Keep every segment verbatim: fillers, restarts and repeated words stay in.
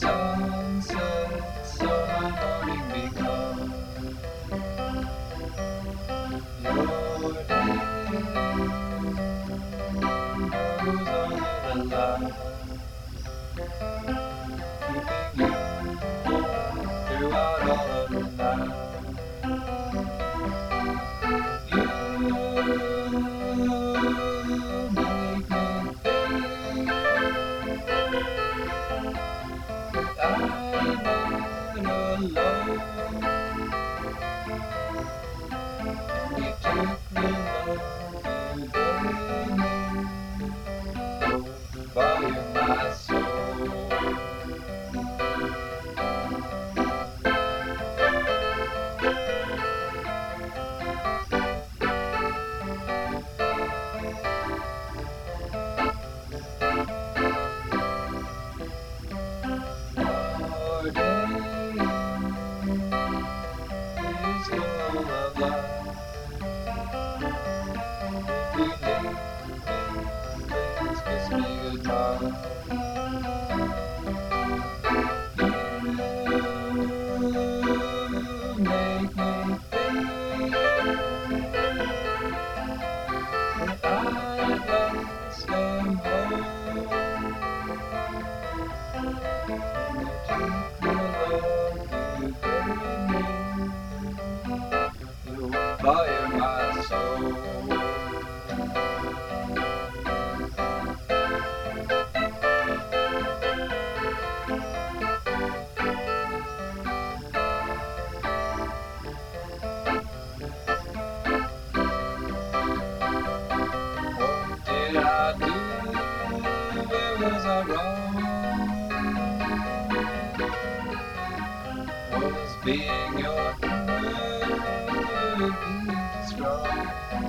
sunset, so my morning becomes your day. Knows all of the lies, keeping you throughout all of the night. My soul. Our day is full of life. We need things, kiss me goodbye. Make me think that I at last am home. You take the love you gave me, you'll fire my soul. Did I do? Where was I wrong? Was being your friend be strong?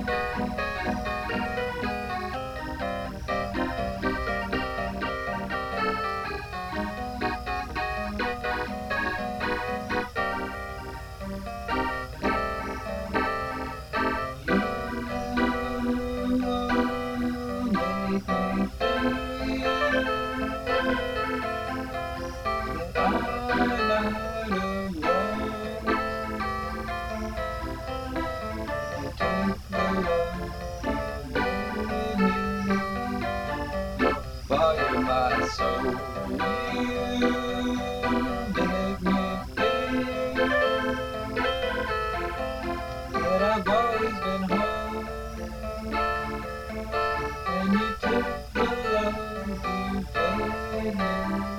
Fire my soul, you make me think that I've always been home, and you took the love you gave me.